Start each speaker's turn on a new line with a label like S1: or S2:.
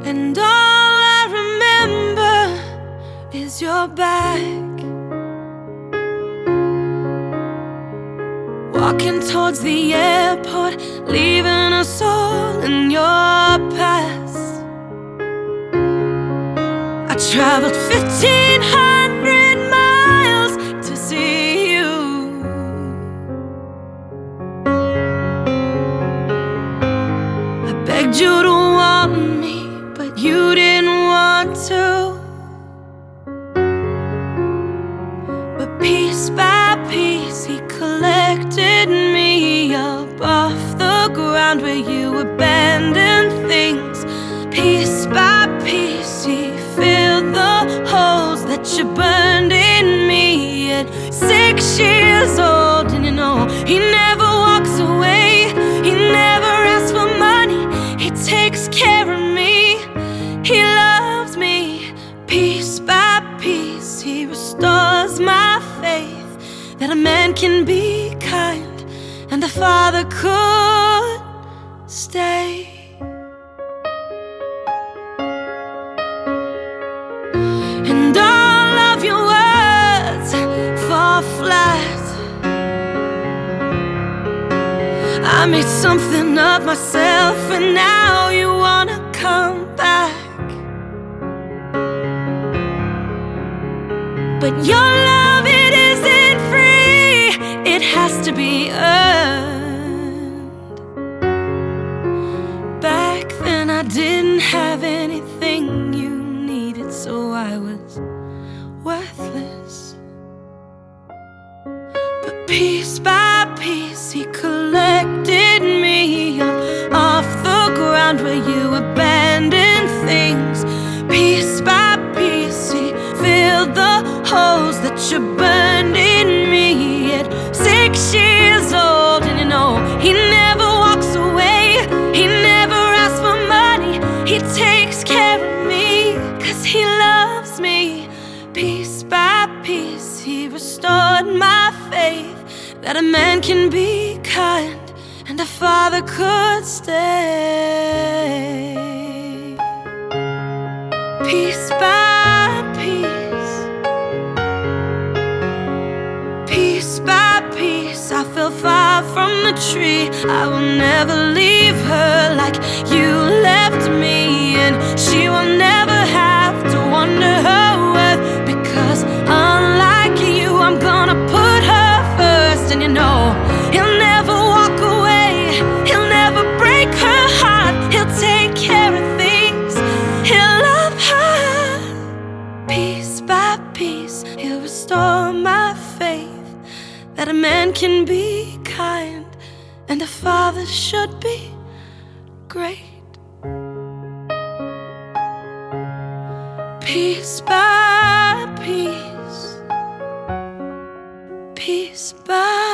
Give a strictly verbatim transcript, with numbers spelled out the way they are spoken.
S1: and all I remember is your back. Walking towards the airport, leaving us all in your past. I traveled fifteen hundred miles to see you. I begged you to want me, but you didn't want to. But piece by piece he collected me up off the ground where you abandoned things. Piece by piece he filled the holes that you burned in me. At six years old, and you know he never walks away. He never asks for money, he takes care of me. He loves me. Piece by piece he restores my faith that a man can be kind and a father could stay. And all of your words fall flat. I made something of myself, and now you wanna come back. But your love, it isn't free, it has to be earned. Back then I didn't have anything you needed, so I was worthless. But piece by piece he collected me up off the ground where you abandoned things. Piece by piece he filled the holes that you burned in me. At six years old, and you know he never walks away. He never asks for money, he takes care of me, 'cause he loves me. Piece by piece he restored my faith that a man can be kind and a father could stay. Piece by piece, piece by piece, I fell far from the tree. I will never leave her like you left me, and she will never have to wonder her worth, because unlike you, I'm gonna put her first. And you know he'll never walk away, he'll never break her heart, he'll take care of things, he'll love her. Piece by piece he'll restore my faith that a man can be kind and a father should be great. Piece by piece, piece by